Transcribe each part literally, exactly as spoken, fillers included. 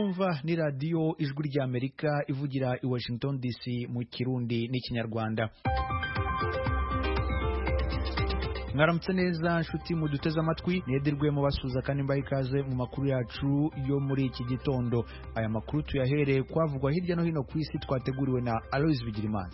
mwumva ni radio Ijwi rya Amerika ivugira i Washington D C mu Kirundi n'ikinyarwanda. Mwaramutse neza nshuti muduteze amatwi, nedirwe mu basuza kandi mbaye ikaze mu makuru yacu yo muri iki gitondo. Aya makuru tuyahereye kwavugwa hirya no hino ku isi, twateguriwe na Aloys Bigirimana.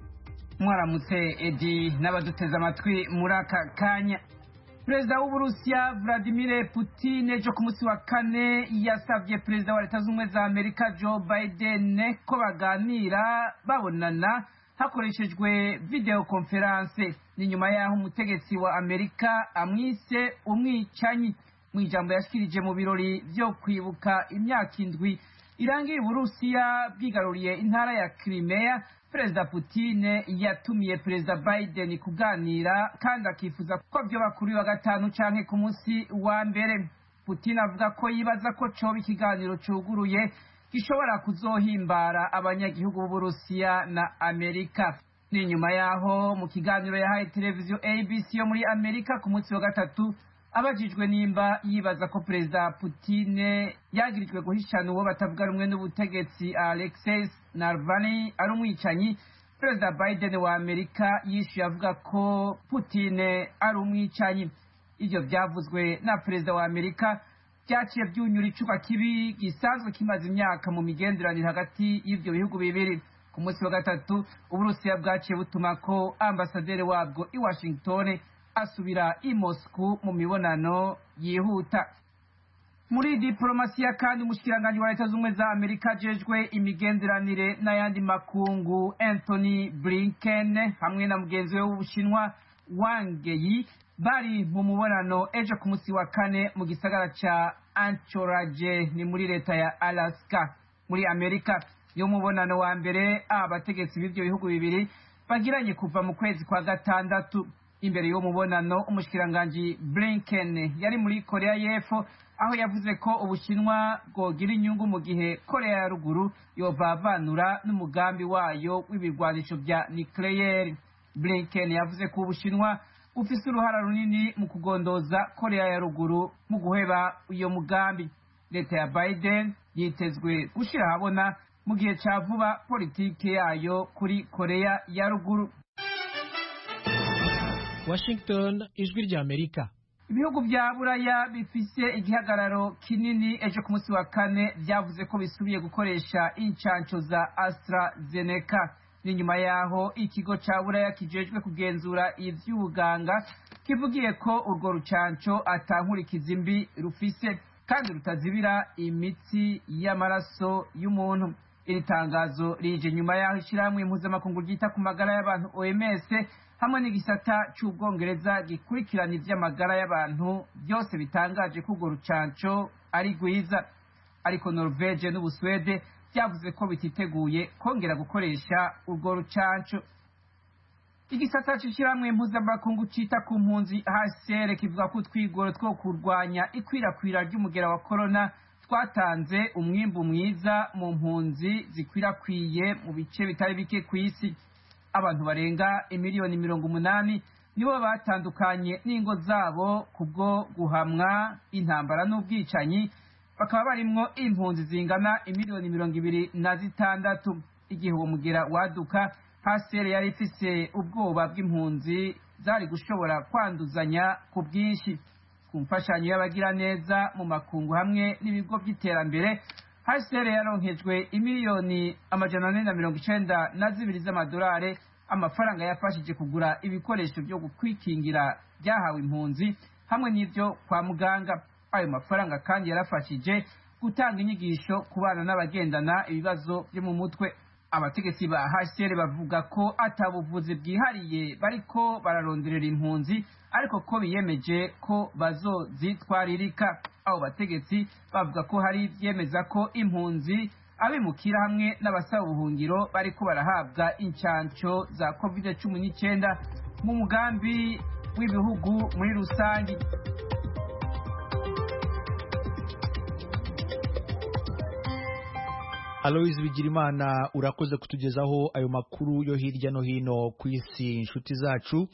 Mwaramutse Edi n'abaduteze amatwi muri aka kanya. Perezida w'Uburusiya Vladimir Putin ejo ku munsi wa kane yasabye perezida wa Leta Zunze za Amerika Joe Biden ko baganira babonana hakoreshejwe video conference. Ni nyuma yaho umutegetsi wa Amerika amwise umwicanyi. Mu ijambo yashikirije mu birori byo kwibuka imyaka indwi irangiye Uburusiya bwigaruriye intara ya Crimea, Perezida Putin yatumiye Perezida Biden kuganira kandi akifuza ko byo bakuri wa gatanu canke ku munsi wa mbere. Putin avuga ko yibaza ko coba ikiganiro cuguruye gishobora kuzohimbara abanyagihugu b'Uburusiya na Amerika. Ni nyuma yaho mu kiganiro yahaye televiziyo A B C yo muri Amerika ku munsi wa gatatu abajijwe nimba yibaza ko Perezida Putin yagirijwe guhishana uwo batavuga rumwe n'ubutegetsi Alexei Navalny ari umwicanyi, Perezida Biden wa Amerika yishuye avuga ko Putin ari umwicanyi. Ivyo byavuzwe na Perezida wa Amerika byaciye byunyura icuka kibi gisanzwe kimaze imyaka mu migenderanire hagati y'ivyo bihugu bibiri. Ku munsi wa gatatu Uburusiya bwaciye butuma ko ambasaderi wabwo i Washington asubira i Moscow mu mibonano yihuta. Muri diplomasiya kandi umushikiranganje wa Leta Zunze za Amerika jejwe imigenderanire n'ayandi makungu Anthony Blinken hamwe na mugenzi we w'Ubushinwa Wang Yi bari mu mubonano ejo ku munsi wa kane mu gisagara ca Anchorage ni muri leta ya Alaska muri Amerika. Yo mubonano wa mbere abategetsi b'ivyo bihugu bibiri bagiranye kuva mu kwezi kwa gatandatu. Imbere yo mubonano umushikiranganje Blinken yari muri Korea y'Epfo aho yavuze ko Ubushinwa bwogira inyungu mu gihe Korea ya ruguru yobavanura n'umugambi wayo w'ibigwanisho vya nucleaire. Blinken yavuze ko Ubushinwa bufise uruhara runini mu kugondoza Korea ya ruguru mu guheba iyo mugambi. Leta ya Biden yitezwe gushira habona mu gihe ca vuba politike yayo kuri Korea ya ruguru. Washington, Ijwi rya Amerika. Ibihugu vya Buraya bifise igihagararo kinini ejo ku munsi wa kane vyavuze ko bisubiye gukoresha incanco za AstraZeneca. Ni nyuma yaho ikigo ca Buraya kijejwe kugenzura ivy'ubuganga kivugiye ko urwo rucanco atankurikiza mbi rufise kandi rutazibira imitsi y'amaraso y'umuntu. Iri tangazo rije nyuma yaho ishiramwe mpuzamakungu ryita ku magara y'abantu O M S hamwe n'igisata c'Ubwongereza gikurikirana ivy'amagara y'abantu byose bitangaje ko urwo rucanco ari rwiza. Ariko Norvege n'Ubuswede byavuze ko bititeguye kongera gukoresha urwo rucanco. Igisata c'ishiramwe mpuzamakungu cita ku mpunzi H C R kivuga ko twigoro two kurwanya ikwirakwira ry'umugera wa corona twatanze umwimbu mwiza mu mpunzi zikwirakwiye mu bice bitari bike kw'isi. Abantu barenga imiliyoni mirongo umunani nibo batandukanye n'ingo zabo kubwo guhamwa intambara n'ubwicanyi, bakaba barimwo impunzi zingana imiliyoni mirongo ibiri na zitandatu. Igihe uwo mugera waduka, H C R yari ifise ubwoba bw'impunzi zari gushobora kwanduzanya ku bwinshi. Ku mfashanyo y'abagira neza mu makungu hamwe n'ibigo by'iterambere, H C R yaronkejwe imiliyoni amajana ane na mirongo icenda na zibiri z'amadolari, amafaranga yafashije kugura ibikoresho byo kwikingira byahawe impunzi hamwe n'ivyo kwa muganga. Ayo mafaranga kandi yarafashije gutanga inyigisho ku bana n'abagendana ibibazo byo mu mutwe. Abategetsi ba H C R bavuga ko atabuvuzi bwihariye bariko bararonderera impunzi, ariko ko biyemeje ko bazozitwaririka. Abo bategetsi bavuga ko hari vyemeza ko impunzi abimukira hamwe n'abasaba ubuhungiro bariko barahabwa incanco za covid cumi n'icenda mu mugambi w'ibihugu muri rusangi. Aloys Bigirimana, urakoze kutugezaho ayo makuru yo hirya no hino ku isi. Inshuti zacu,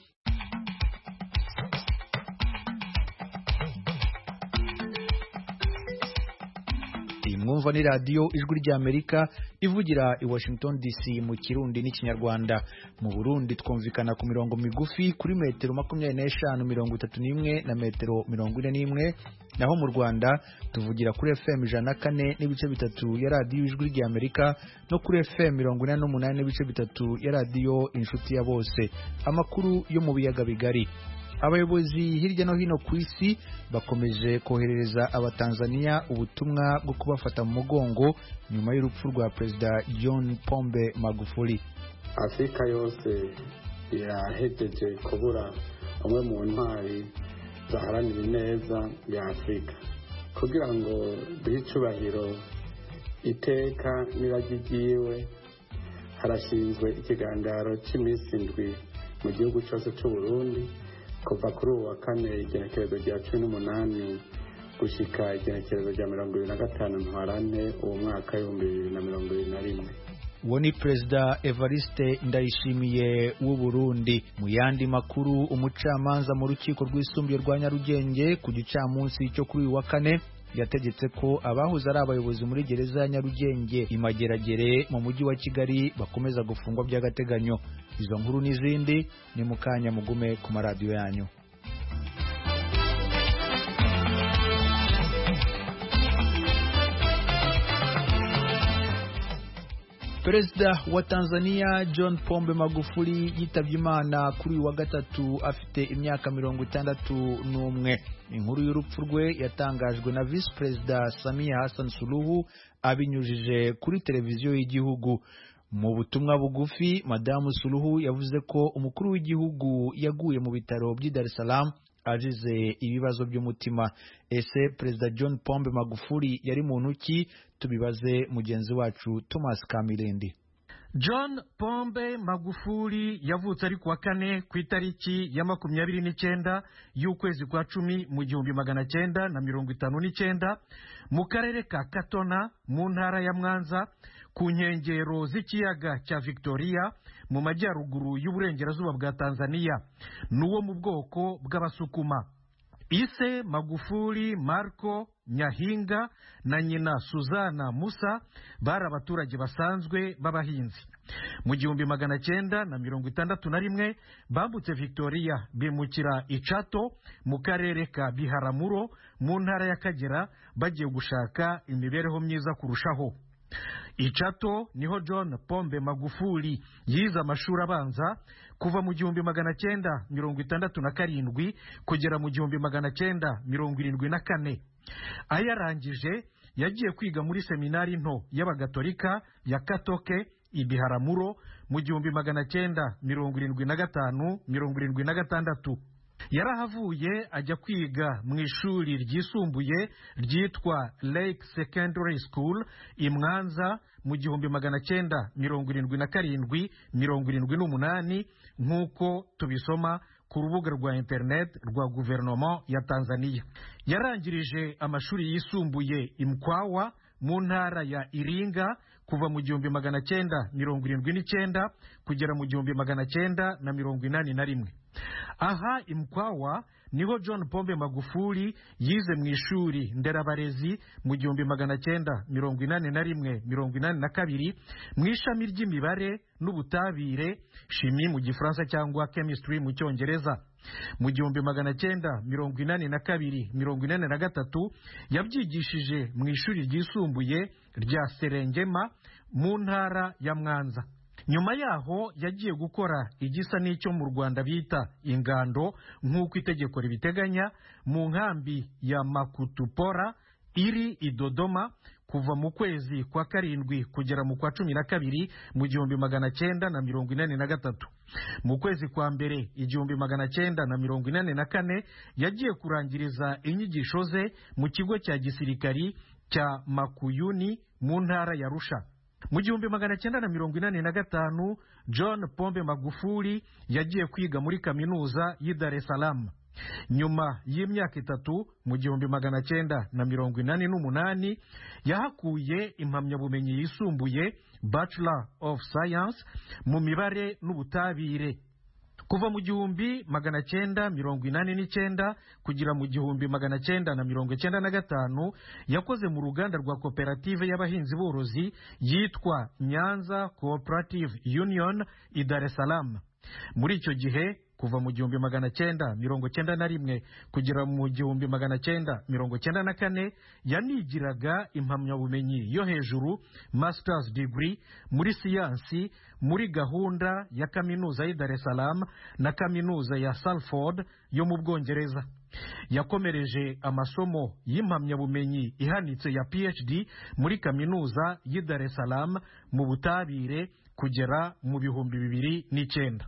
mwumva ni radio ijwi ry'Amerika ivugira i Washington D C mu Kirundi n'ikinyarwanda. Mu Burundi twumvikana ku mirongo migufi kuri metero makumyabiri n'eshanu mirongo itatu n'imwe na metero mirongo ine n'imwe, naho mu Rwanda tuvugira kuri F M ijana na kane n'ibice bitatu ya radio ijwi ry'Amerika no kuri F M mirongo ine n'umunani n'ibice bitatu ya radio Inshuti ya Bose. Amakuru yo mu biyaga bigari. Abayobozi hirya no hino ku isi bakomeje koherereza abatanzania ubutumwa bwo kubafata mu mugongo nyuma y'urupfu rwa Perezida John Pombe Magufuli. Afrika yose yahejeje kubura umwe mu ntwari zaharanira ineza ya Afrika, kugira ngo duhicubahiro iteka niragigiwe harashinzwe ikigandaro cy'iminsi indwi mu gihugu cyose cy'u Burundi kuva kuri uwa kane igenekerezo rya cumi n'umunani gushika igenekerezo rya mirongo ibiri na gatanu ntwarante uwo mwaka w'ibihumbi bibiri na mirongo ibiri na rimwe. Uwo ni Perezida Evariste Ndayishimiye w'u Burundi. Mu yandi makuru, umucamanza mu rukiko rw'isumbuye rwa Nyarugenge ku gicamunsi cyo kuri uwa kane yategetse ko abahuza ari abayobozi muri gereza ya Nyarugenge Imageragere mu mujyi wa Kigali bakomeza gufungwa by'agateganyo. Izo nkuru n'izindi ni mukanya mugume ku maradiyo yanyu. Perezida wa Tanzania John Pombe Magufuli yitabye Imana kuri wa gatatu afite imyaka mirongo itandatu n'umwe. Inkuru y'urupfu rwe yatangajwe na Vice President Samia Hassan Suluhu abinyujije kuri televiziyo y'igihugu. Mu butumwa bugufi, Madamu Suluhu yavuze ko umukuru w'igihugu yaguye mu bitaro by'i Dar es Salaam ajize ibibazo by'umutima. Ese Perezida John Pombe Magufuli yari muntu ki? Tubibaze mugenzi wacu Thomas Kamilindi. John Pombe Magufuli yavutse ari kuwa kane ku itariki ya makumyabiri n'icyenda y'ukwezi kwa cumi mu gihumbi magana cyenda na mirongo itanu n'icyenda mu karere ka Katona mu ntara ya Mwanza ku nkengero z'ikiyaga cya Victoria mu majyaruguru y'uburengerazuba bwa Tanzania, n'uwo mu bwoko bw'Abasukuma. Ise Magufuli Marco Nyahinga na nyina Suzana Musa bari abaturage basanzwe b'abahinzi. Mu gihumbi magana cyenda na mirongo itandatu na rimwe bambutse Victoria bimukira Ichato mu karere ka Biharamulo mu ntara y'Akagera bagiye gushaka imibereho myiza kurushaho. Ichato niho John Pombe Magufuli yize amashuri abanza kuva mu gihumbi magana cyenda mirongo itandatu na karindwi kugera mu gihumbi magana cyenda mirongo irindwi na kane. Ayarangije yagiye kwiga muri seminari nto y'Abagatolika ya Katoke Ibiharamuro mu gihumbi magana cyenda mirongo irindwi na gatanu mirongo irindwi na gatandatu. Yarahavuye ajya kwiga mu ishuri ryisumbuye ryitwa Lake Secondary School i Mwanza mu gihumbi magana cyenda mirongo irindwi na karindwi mirongo irindwi n'umunani, nk'uko tubisoma ku rubuga rwa internet rwa guverinoma ya Tanzania. Yarangirije amashuri yisumbuye i Mkwawa mu ntara ya Iringa kuva mu gihumbi magana cyenda mirongo irindwi n'icyenda kugera mu gihumbi magana cyenda na mirongo inani na rimwe. Aha i Mkwawa niho John Pombe Magufuli yize mu ishuri nderabarezi mu gihumbi magana cyenda mirongo inani na rimwe mirongo inani na kabiri mu ishami ry'imibare n'ubutabire, chimie mu gifaransa cyangwa chemistry mu cyongereza. Mu gihumbi magana cyenda mirongo inani na kabiri mirongo inani na gatatu yabyigishije mu ishuri ryisumbuye rya Serengema mu ntara ya Mwanza. Nyuma yaho yagiye gukora igisa n'icyo mu Rwanda bita ingando nk'uko itegeko ribiteganya mu nkambi ya Makutupora iri i Dodoma kuva mu kwezi kwa karindwi kugera mu kwa cumi na kabiri mu gihumbi magana cyenda na mirongo inani na gatatu. Mu kwezi kwa mbere igihumbi magana cyenda na mirongo inani na kane yagiye kurangiriza inyigisho ze mu kigo cya gisirikari cya Makuyuni mu ntara ya Arusha. Mu gihumbi magana cyenda na mirongo inani na gatanu John Pombe Magufuli yagiye kwiga muri kaminuza y'i Dar es Salaam. Nyuma y'imyaka itatu mu gihumbi magana cyenda na mirongo inani n'umunani yahakuye impamyabumenyi yisumbuye Bachelor of Science mu mibare n'ubutabire. kuva mu gihumbi magana cyenda mirongo inani n'icyenda kugera mu gihumbi magana cyenda na mirongo icyenda na gatanu yakoze mu ruganda rwa koperative y'abahinzi borozi yitwa Nyanza Cooperative Union i Dar es Salaam. Muri icyo gihe kuva mu gihumbi magana cyenda mirongo cyenda na rimwe kugera mu gihumbi magana cyenda mirongo cyenda na kane yanigiraga impamyabumenyi yo hejuru masters degree muri siyansi muri gahunda ya kaminuza y'i Dar es Salaam na kaminuza ya Salford yo mu Bwongereza. Yakomereje amasomo y'impamyabumenyi ihanitse ya P H D muri kaminuza y'i Dar es Salaam mu butabire kugera mu bihumbi bibiri n'icyenda.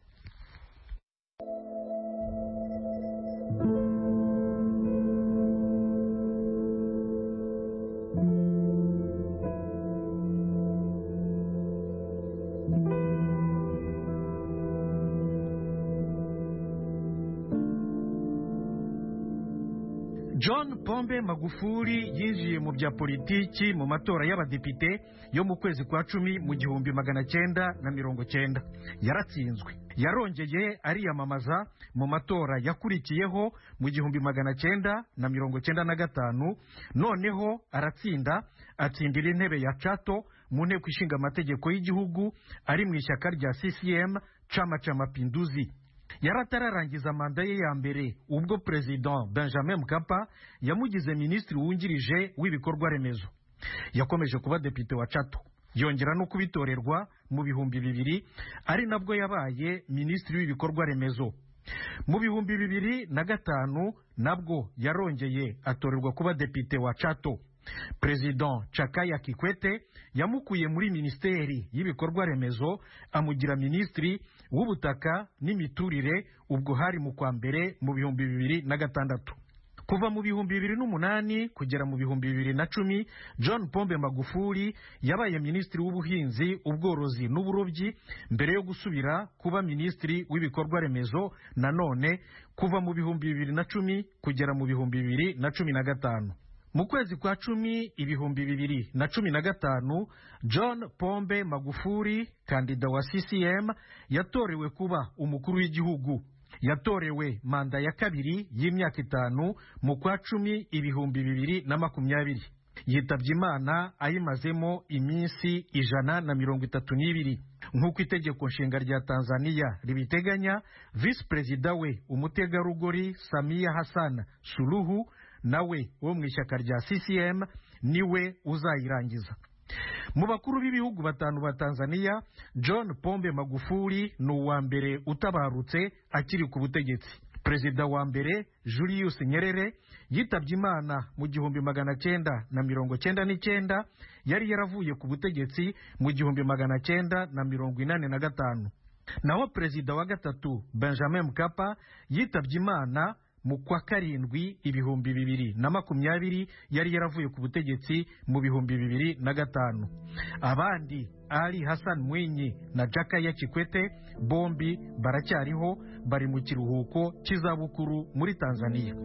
John Pombe Magufuli yinjiye mu bya politiki mu matora y'abadepite yo mu kwezi kwa cumi mu gihumbi magana cyenda na mirongo cyenda. Yaratsinzwe. Yarongeye ariyamamaza mu matora yakurikiyeho mu gihumbi magana cyenda na mirongo cyenda na gatanu, noneho aratsinda, atsindira intebe ya Chato mu nteko ishinga amategeko y'igihugu ari mu ishyaka rya C C M, Chama cha Mapinduzi. Yaratararangiza manda ye ya mbere ubwo President Benjamin Mkapa yamugize minisitiri wungirije w'ibikorwa remezo. Yakomeje kuba depite wa Chato, yongera no kubitorerwa mu bihumbi bibiri, ari nabwo yabaye minisitiri w'ibikorwa remezo. Mu bihumbi bibiri na gatanu nabwo yarongeye atorerwa kuba depite wa Chato. President Chakaya Kikwete yamukuye muri ministeri y'ibikorwa remezo amugira minisitiri w'ubutaka n'imiturire, ubwo hari mu kwa mbere mu bihumbi bibiri na gatandatu. Kuva mu bihumbi bibiri n'umunani kugera mu bihumbi bibiri na cumi, John Pombe Magufuli yabaye minisitiri w'ubuhinzi, ubworozi n'uburobyi mbere yo gusubira kuba minisitiri w'ibikorwa remezo nanone kuva mu bihumbi bibiri na cumi kugera mu bihumbi bibiri na cumi na gatanu. Mu kwezi kwa cumi ibihumbi bibiri na cumi na gatanu, John Pombe Magufuli, kandida wa C C M, yatorewe kuba umukuru w'igihugu. Yatorewe manda ya kabiri y'imyaka itanu mu kwa cumi ibihumbi bibiri na makumyabiri. Yitabye Imana ayimazemo iminsi ijana na mirongo itatu n'ibiri. Nk'uko itegeko nshinga rya Tanzania ribiteganya, Vice Perezida we umutegarugori Samia Hassan Suluhu nawe wo mu ishyaka rya C C M niwe uzayirangiza. Mu bakuru b'ibihugu batanu ba Tanzania, John Pombe Magufuli ni uwa mbere utabarutse akiri ku butegetsi. Perezida wa mbere Julius Nyerere yitabye Imana mu gihumbi magana cyenda na mirongo cyenda n'icyenda, yari yaravuye ku butegetsi mu gihumbi magana cyenda na mirongo inani na gatanu. Naho perezida wa gatatu Benjamin Mkapa yitabye Imana mu kwa karindwi ibihumbi bibiri na makumyabiri, yari yaravuye ku butegetsi mu bihumbi bibiri na gatanu. Abandi Ali Hassan Mwinyi na Jakaya Kikwete bombi baracyariho, bari mu kiruhuko cy'izabukuru muri Tanzania.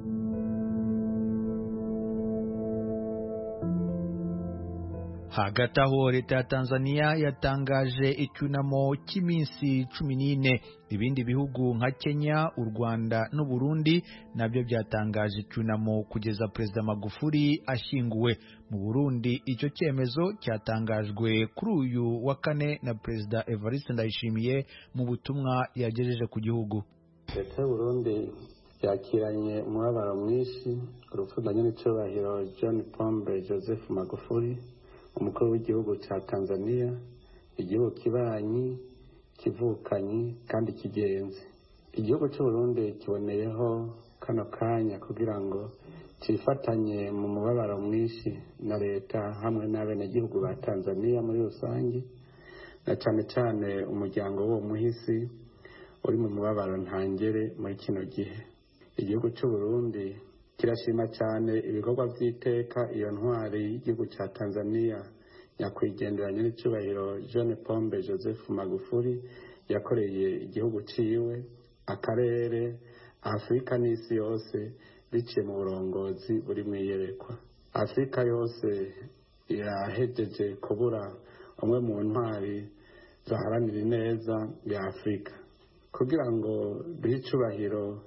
Hagati aho leta ya Tanzania yatangaje icyunamo cy'iminsi cumi n'ine. Ibindi bihugu nka Kenya, u Rwanda n'u Burundi nabyo byatangaje icyunamo kugeza Perezida Magufuli ashyinguwe. Mu Burundi icyo cyemezo cyatangajwe kuri uyu wa kane na Perezida Evariste Ndayishimiye mu butumwa yagejeje ku gihugu. Leta y'u Burundi yakiranye umubabaro mwinshi urupfu rwa nyiricyubahiro John Pombe Joseph Magufuli, umukuru w'igihugu cya Tanzania, igihugu kibanyi, kivukanyi kandi kigenzi. Igihugu cy'u Burundi kiboneyeho kano kanya kugira ngo cifatanye mu mubabaro mwinshi na leta hamwe n'abenegihugu ba Tanzania muri rusange, na cyane cyane umuryango w'uwo muhisi uri mu mubabaro ntangere muri kino gihe. Igihugu cy'u Burundi kirashima cyane ibikorwa by'iteka iyo ntwari y'igihugu cya Tanzania nyakwigendera nyiricyubahiro John Pombe Joseph Magufuli yakoreye igihugu ciwe, akarere, Afrika n'isi yose biciye mu burongozi buri mwiyerekwa. Afrika yose irahejeje kubura umwe mu ntwari zaharanira ineza ya Afrika. kugira ngo duhe icubahiro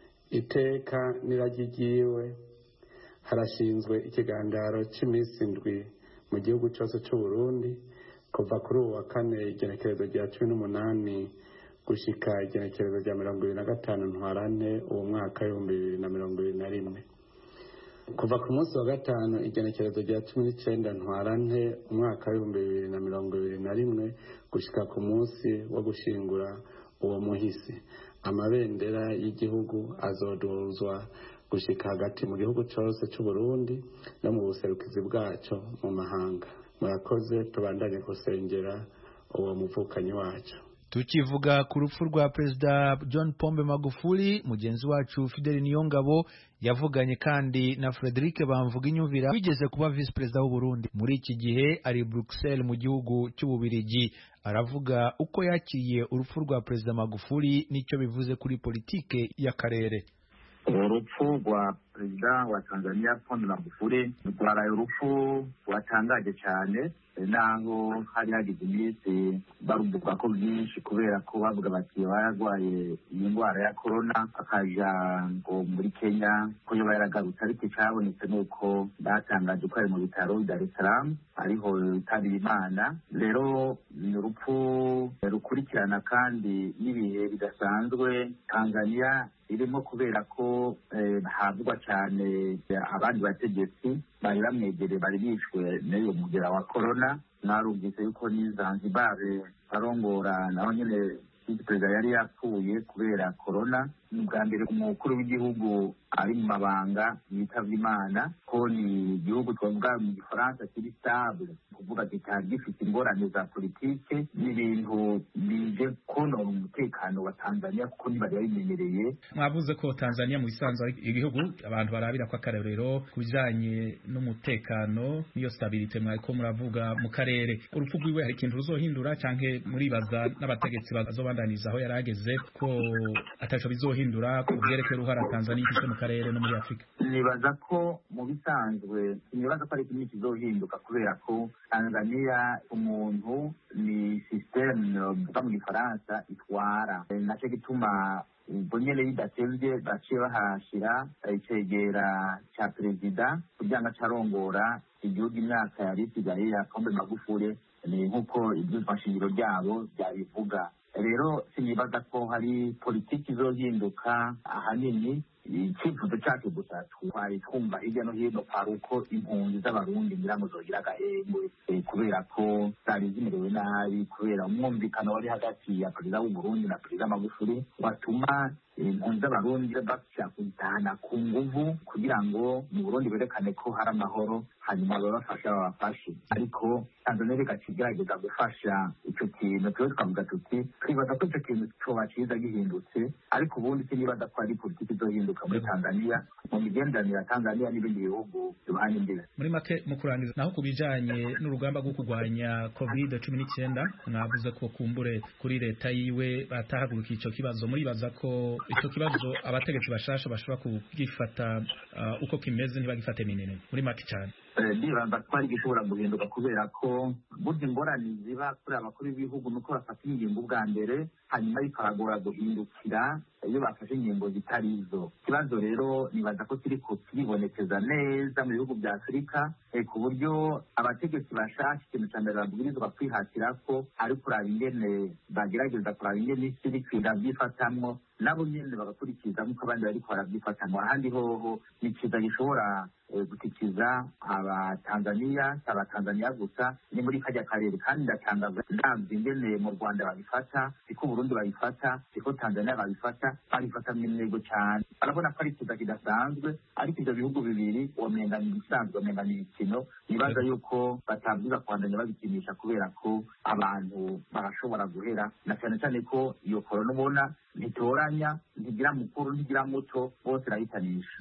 iteka n'iragi ryiwe harashinzwe ikigandaro cy'iminsi indwi mu gihugu cyose cy'u Burundi kuva kuri ubu wa kane igenekerezo rya cumi n'umunani gushika igenekerezo rya mirongo ibiri na gatanu ntwarante uwo mwaka w'ibihumbi bibiri na mirongo ibiri na rimwe kuva ku munsi wa gatanu igenekerezo rya cumi n'icenda ntwarante umwaka w'ibihumbi bibiri na mirongo ibiri na rimwe gushika ku munsi wo gushingura uwo muhisi amabendera y'igihugu azoduzwa gushika hagati mu gihugu cyose cy'u Burundi no mu buserukizi bwaco mu mahanga. Murakoze, tubandanye gusengera uwo muvukanyi wacu. Tukivuga ku rupfu rwa Perezida John Pombe Magufuli, mugenzi wacu Fidel Niyongabo yavuganye kandi na Frederic Bamvuginyumvira wigeze kuba Vice Perezida w'u Burundi. Muri iki gihe ari Bruxelles mu gihugu cy'Ububirigi. Aravuga uko yakiriye urupfu rwa Perezida Magufuli n'icyo bivuze kuri politike y'akarere. Urupfu rwa Perezida wa Tanzania Pombe Magufuli rwaraye urupfu rwatangaje cyane, naho hari hagize iminsi baruvuga ko byinshi kubera ko bavuga bati yarwaye iyi ndwara ya corona akaja ngo muri Kenya ko yoba yaragarutse, ariko icyabonetse nuko batangaje ko ari mu bitaro Dar es Salaam ariho itabira Imana. Rero ni urupfu rukurikirana kandi n'ibihe bidasanzwe Tanzania irimo kubera ko havugwa cyane abandi bategetsi bari bamwegereye bari bishwe n'uyu mugera wa corona. Narumvise yuko ni Zanzibar arongora naho nyine perezida yari yapfuye kubera corona. Ni ubwa mbere umukuru w'igihugu ari mu mabanga yitavye Imana, ko ni igihugu twavuga mu gifaransa kiri stable, kuvuga kitari gifite ingorane za politike n'ibintu bije konona umutekano wa Tanzania kuko ntibari babimenyereye. Mwavuze ko Tanzania mu bisanzwe igihugu abantu barabira ko akarerero kujanye n'umutekano niyo stabilite mwako muravuga mu karere. Urupfu rwiwe hari ikintu ruzohindura canke muribaza n'abategetsi bazobandaniza aho yarageze ko ataco bizohindura ku byerekeye uruhara Tanzania ifite mu karere no muri Afrika? Nibaza ko mu bisanzwe nibaza ko ari ikintu kizohinduka kubera ko Tanzania umuntu ni system bwa mu Gifaransa itwara, naco gituma ubwo nyene bidatevye baciye bahashira icegera ca perezida kugira ngo acarongora igihugu imyaka yari isigaye ya Pombe Magufuli, ni nk'uko ivyumva shingiro ryabo byabivuga. Rero sinibaza ko hari politiki izohinduka ahanini. Icyifuzo cyacu gusa twari twumva hirya no hino hari uko impunzi z'abarundi ngira ngo zogira agahengwe kubera ko zari zimerewe nabi kubera umwumvikano wari hagati ya perezida w'u Burundi na perezida Magufuli watuma impunzi z'abarundi bashaka kuzitahana ku nguvu kugira ngo mu Burundi berekane ko hari amahoro, hanyuma babafasha babafashe. Ariko Tanzania igacigerageza gufasha icyo kintu, tuwe twavuga tuti twibaza ko icyo kintu coba ciza gihindutse, ariko ubundi sinibaza ko ari politiki izohinduka muri Tanzania mu migenderanire ya Tanzania n'ibindi bihugu biruhanye imbere. Muri make mu kurangiza naho kubijanye n'urugamba rwo kurwanya covid cumi n'icyenda, mwavuze ko kumbure kuri leta yiwe batahaguruka ico kibazo, muribaza ko ico kibazo abategetsi bashasha bashobora kugifata uh, uko kimeze ntibagifate minene? Muri make cyane ndibaza ko ari gishobora guhinduka kubera ko burya ingorane ziba kuri abakuru b'ibihugu nuko bafata ingingo bwa mbere hanyuma bikabagora guhindukira iyo bafashe ingingo zitari izo. Ikibazo rero nibaza ko kiri ko kiribonekeza neza mu bihugu bya Afurika ku buryo abategetsi bashaka ikintu cya mbere babwirizwa kwihatira ko ari kuraba ingene bagerageza kuraba ingene isi iri kwiga byifatamwo nabo nyene bagakurikiza nk'uko abandi bariko barabyifatamwo. Ahandi hoho ni ikiza gishobora gutikiza abatanzania abatanzania gusa ni muri kajya karere, kandi ndatangaza ndamze ingene mu Rwanda babifata, siko Burundi babifata, siko Tanzania babifata, babifata mw'intego cyane. Barabona ko ari ikiza kidasanzwe, ariko ibyo bihugu bibiri womenga ni bisanzwe, womenga ni ikino. Nibaza yuko batabwiza kwandanya babikinisha kubera ko abantu barashobora guhera, na cyane cyane ko iyo korona ubona ntitoranya, ntigira mukuru, ntigira muto, bose irahitanisha.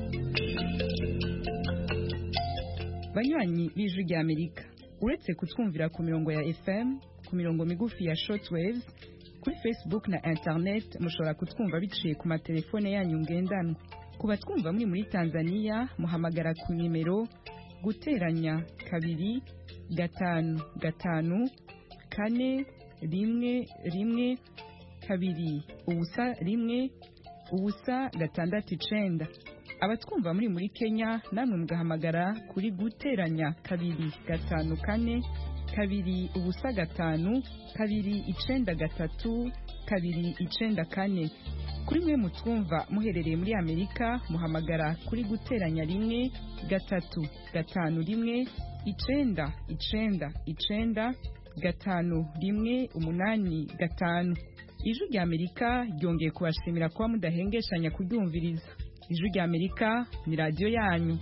Banywanyi b'Ijwi rya Amerika, uretse kutwumvira ku mirongo ya F M, ku mirongo migufi ya shortwaves, kuri Facebook na internet mushobora kutwumva biciye ku matelefone yanyu ngendanwa. Ku batwumva muri muri Tanzania muhamagara ku nimero guteranya kabiri gatanu gatanu kane rimwe rimwe kabiri ubusa rimwe ubusa gatandatu icenda. Abatwumva muri muri Kenya namwe mugahamagara kuri guteranya kabiri gatanu kane kabiri ubusa gatanu kabiri icenda gatatu kabiri icenda kane. Kuri mwe mutwumva muherereye muri Amerika muhamagara kuri guteranya rimwe gatatu gatanu rimwe icenda icenda icenda gatanu rimwe umunani gatanu. Ijwi rya Amerika ryongeye kubashimira kuba mudahengeshanya kuryumviriza. Ijwi rya Amerika ni radio yanyu.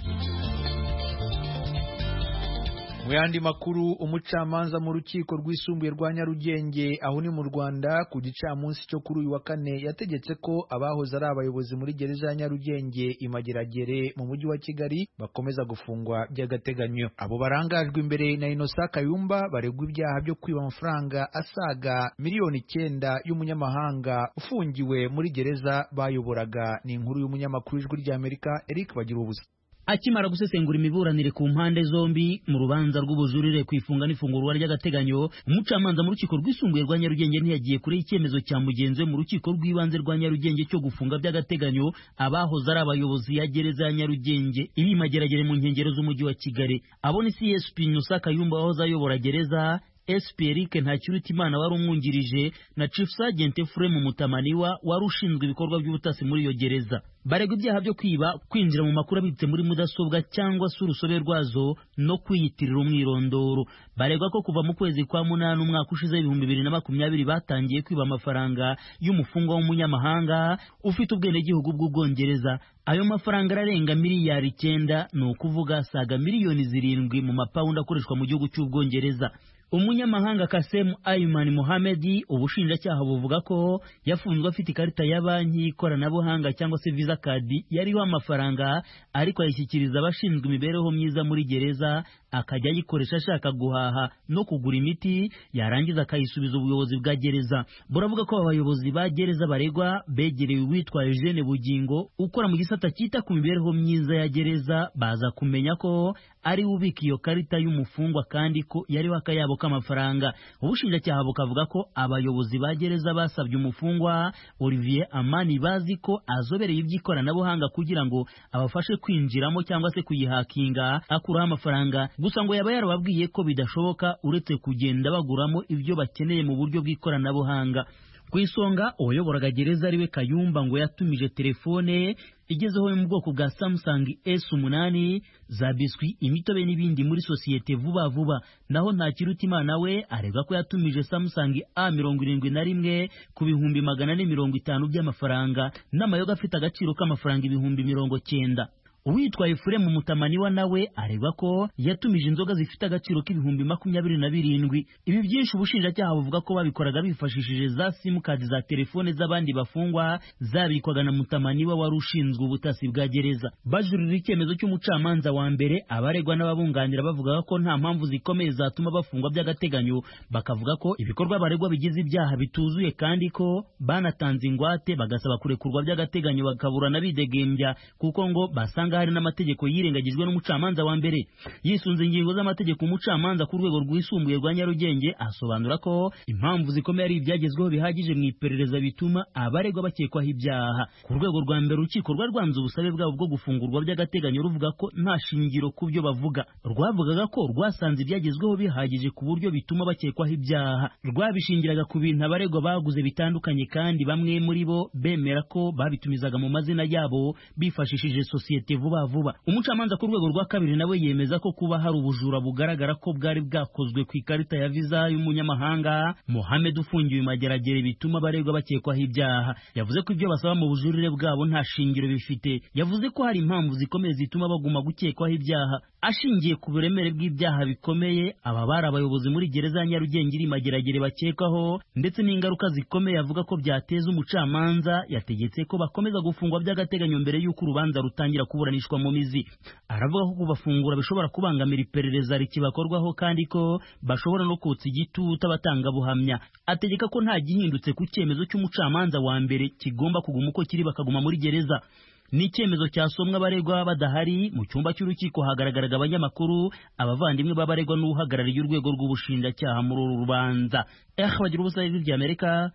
Mu yandi makuru, umucamanza mu rukiko rwisumbuye rwa Nyarugenge aho ni mu Rwanda ku gicamunsi cyo kuri uyu wa kane yategetse ko abahoze ari abayobozi muri gereza ya Nyarugenge Imageragere mu mujyi wa Kigali bakomeza gufungwa by'agateganyo. Abo barangajwe imbere na Innocent Kayumba baregwa ibyaha byo kwiba amafaranga asaga miliyoni icyenda y'umunyamahanga ufungiwe muri gereza bayoboraga. Ni inkuru y'umunyamakuru w'Ijwi rya Amerika Eric Bagirubusa. Akimara gusesengura imiburanire ku mpande zombi mu rubanza rw'ubujurire kwifunga n'ifungurwa ry'agateganyo, umucamanza mu rukiko rwisumbuye rwa Nyarugenge ntiyagiye kuri icyemezo cya mugenzi we mu rukiko rw'ibanze rwa Nyarugenge cyo gufunga by'agateganyo abahoze ari abayobozi ya gereza ya Nyarugenge iri Mageragere mu nkengero z'umujyi wa Kigali. Abo ni C S P Innocent Kayumba wahoze ayobora gereza, S P Eric Ntakirutimana wari umwungirije na Chief Sergeant Ephraim Mutamaniwa wari ushinzwe ibikorwa by'ubutasi muri iyo gereza. Baregwa ibyaha byo kwiba, kwinjira mu makuru abitse muri mudasobwa cyangwa se urusobe rwazo no kwiyitirira umwirondoro. Baregwa ko kuva mu kwezi kwa munani umwaka ushize ibihumbi bibiri na makumyabiri batangiye kwiba amafaranga y'umufungwa w'umunyamahanga ufite ubwenegihugu bw'Ubwongereza. Ayo mafaranga ararenga miliyari icyenda, ni ukuvuga saga miliyoni zirindwi mu mapawundi akoreshwa mu gihugu cy'Ubwongereza. Umunyamahanga Kasem Ayman Mohamed ubushinjacyaha buvuga ko yafunzwe afite ikarita ya banki y'ikoranabuhanga cyangwa se visa card yariho amafaranga, ariko ayishyikiriza abashinzwe imibereho myiza muri gereza akajya ayikoresha ashaka guhaha no kugura imiti, yarangiza akayisubiza ubuyobozi bwa gereza. Buravuga ko abayobozi ba gereza baregwa begereye uwitwa Eugene Bugingo ukora mu gisata cyita ku mibereho myiza ya gereza, baza kumenya ko ari ubika iyo karita y'umufungwa kandi ko yariho akayabo k'amafaranga. Ubushinjacyaha bukavuga ko abayobozi ba gereza basabye umufungwa Olivier Amani bazi ko azobereye iby'ikoranabuhanga kugira ngo abafashe kwinjiramo cyangwa se kuyihakinga akuraho amafaranga, gusa ngo yaba yarababwiye ko bidashoboka uretse kugenda baguramo ibyo bakeneye mu buryo bw'ikoranabuhanga. Ku isonga uwayoboraga gereza ariwe Kayumba ngo yatumije telefone igezeho mu bwoko bwa Samsung S umunani, za biswi, imitobe n'ibindi muri sosiyete vuba vuba. Naho Ntakirutimana we aregwa ko yatumije Samsung A mirongo irindwi na rimwe ku bihumbi magana ane mirongo itanu by'amafaranga n'amayoga afite agaciro k'amafaranga ibihumbi mirongo cyenda. Uwitwa Ephraim Mutamaniwa nawe aregwa ko yatumije inzoga zifite agaciro k'ibihumbi makumyabiri na birindwi. Ibi byinshi ubushinjacyaha buvuga ko babikoraga bifashishije za simukadi za telefone z'abandi bafungwa zabikwaga na Mutamaniwa wari ushinzwe ubutasi bwa gereza. Bajurira icyemezo cy'umucamanza wa mbere, abaregwa n'ababunganira bavuga ko nta mpamvu zikomeye zatuma bafungwa by'agateganyo, bakavuga ko ibikorwa baregwa bigize ibyaha bituzuye kandi ko banatanze ingwate bagasaba kurekurwa by'agateganyo bakaburana bidegembya kuko ngo basanga hari n'amategeko yirengagijwe n'umucamanza wa mbere. Yisunze ingingo z'amategeko, umucamanza ku rwego rwisumbuye rwa Nyarugenge asobanura ko impamvu zikomeye ari ibyagezweho bihagije mu iperereza bituma abaregwa bakekwaho ibyaha. Ku rwego rwa mbere urukiko rwarwanze ubusabe bwabo bwo gufungurwa by'agateganyo ruvuga ko nta shingiro ku byo bavuga. Rwavugaga ko rwasanze ibyagezweho bihagije ku buryo bituma bakekwaho ibyaha. Rwabishingiraga ku bintu abaregwa baguze bitandukanye kandi bamwe muri bo bemera ko babitumizaga mu mazina yabo bifashishije sosiyete vuba vuba. Umucamanza ku rwego rwa kabiri nawe yemeza ko kuba hari ubujura bugaragara ko bwari bwakozwe ku ikarita ya visa y'umunyamahanga Mohamed ufungiwe Mageragere bituma baregwa bakekwaho ibyaha. Yavuze ko ibyo basaba mu bujurire bwabo nta shingiro bifite. Yavuze ko hari impamvu zikomeye zituma baguma gukekwaho ibyaha. Ashingiye ku buremere bw'ibyaha bikomeye aba bari abayobozi muri gereza ya Nyarugenge iri Mageragere bakekwaho ndetse n'ingaruka zikomeye avuga ko byateza, umucamanza yategetse ko bakomeza gufungwa by'agateganyo mbere y'uko urubanza rutangira kuburanishwa mu mizi. Aravuga ko kubafungura bishobora kubangamira iperereza rikibakorwaho kandi ko bashobora no kotsa igitutu abatanga buhamya. Ategeka ko nta gihindutse ku cyemezo cy'umucamanza wa mbere kigomba kuguma uko kiri bakaguma muri gereza. Ni icyemezo cyasomwa abaregwa badahari. Mu cyumba cy'urukiko hagaragaraga abanyamakuru, abavandimwe b'abaregwa n'uhagarariye urwego rw'ubushinjacyaha muri uru rubanza. Eh bagira ubusa ijwi ry'Amerika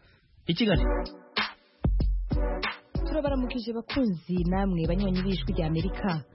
i Kigali. Turabaramukije bakunzi namwe banywanyi b'ijwi rya Amerika.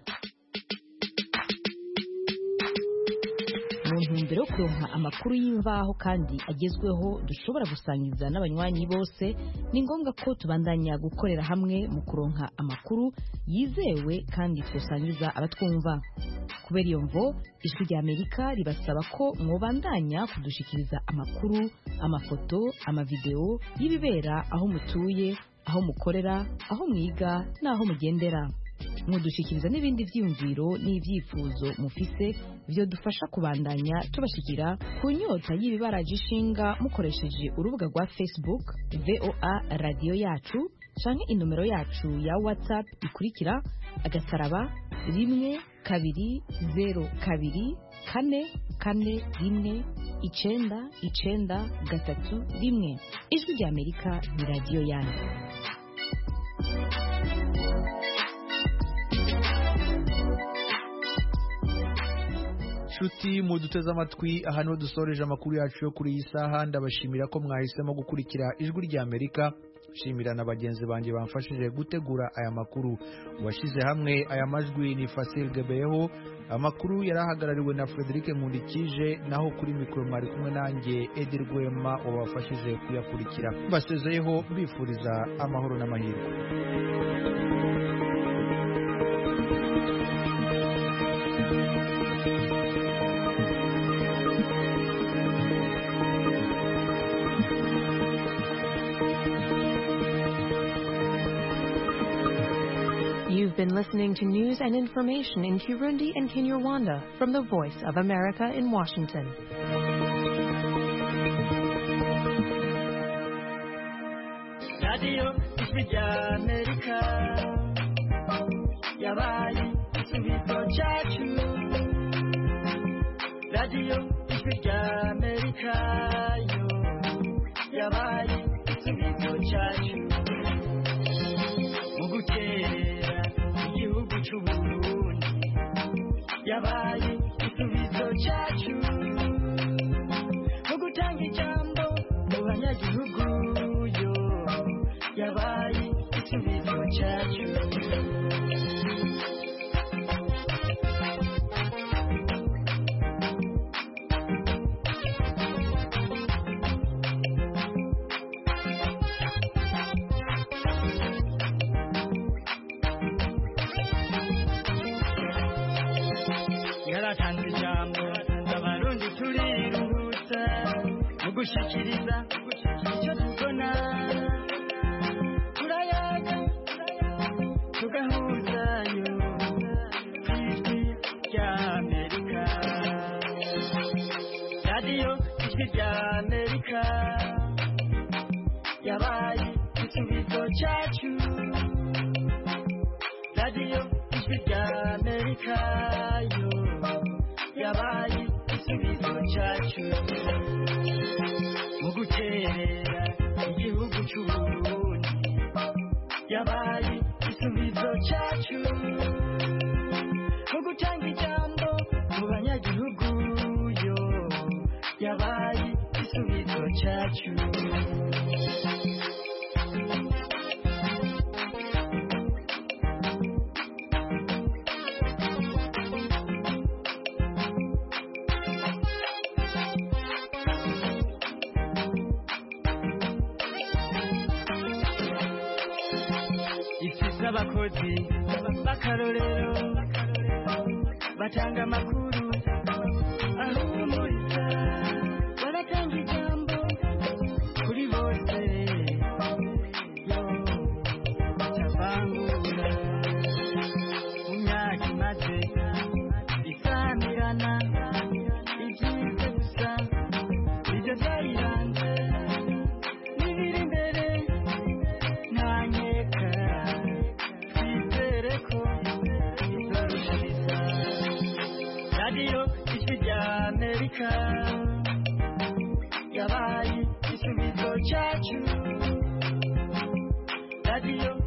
Mu ntumbero yo kuronka amakuru y'imvaho kandi agezweho dushobora gusangiza n'abanywanyi bose, ni ngombwa ko tubandanya gukorera hamwe mu kuronka amakuru yizewe kandi twosangiza abatwumva. Kubera iyo mvo, ijwi rya Amerika ribasaba ko mwobandanya kudushikiriza amakuru, amafoto, amavideo y'ibibera aho mutuye, aho mukorera, aho mwiga n'aho mugendera. Mudushikiriza n'ibindi vyiyumviro n'ivyifuzo mufise byo dufasha kubandanya tubashikira ku nyota y'ibibaraje ishinga mukoresheje urubuga rwa Facebook V O A Radio Yacu canke inomero yacu ya WhatsApp ikurikira agasaraba rimwe kabiri zero kabiri kane kane rimwe icenda icenda gatatu rimwe. Ijwi rya Amerika ni radio yanyu. Shuti muduteze amatwi, aha niho dusoreje amakuru yacu yo kuri iyi saha. Ndabashimira ko mwahisemo gukurikira ijwi rya Amerika. Shimira na bagenzi banjye bamfashije gutegura aya makuru. Washize hamwe aya majwi ni Fasil Gebeho. Amakuru yarahagarariwe na Frederic Nkundikije, naho kuri mikoro mari kumwe nanjye Edi Rwema wabafashije kuyakurikira. Basezeyeho bifuriza amahoro n'amahirwe. You've been listening to news and information in Kirundi and Kinyarwanda from the Voice of America in Washington. Radio Ijwi America yabaye igisubizo cyacu. Radio Ijwi America yo yabaye igisubizo cyacu. Mugutera igihugu cy'u Burundi yabaye igisubizo cyacu. Mugutanga ijambo mu banyagihugu yo yabaye igisubizo cyacu. Yaratanze ijambo abarundi turiruhutsa mu gushikiriza icyo tubona. Turayaga tugahuzayo ku ijwi rya Amerika. Radio Ijwi rya Amerika yabaye igisubizo cyacu. Radio Ijwi rya Amerika yo yabaye igisubizo cyacu. Mu guterera igihugu cy'u Burundi yabaye igisubizo cyacu. Mu gutanga ijambo mu banyagihugu yo yabaye igisubizo cyacu. Abakozi b'akarorero batanga amakuru ahumuriza, baratanga ijambo kuri bose yo batavangura. Mu myaka imaze isamirana ibyize gusa ibyo byayiranze n'ibiri imbere nta nkeka. Radio Ijwi rya Amerika yabaye igisubizo cyacu. Radio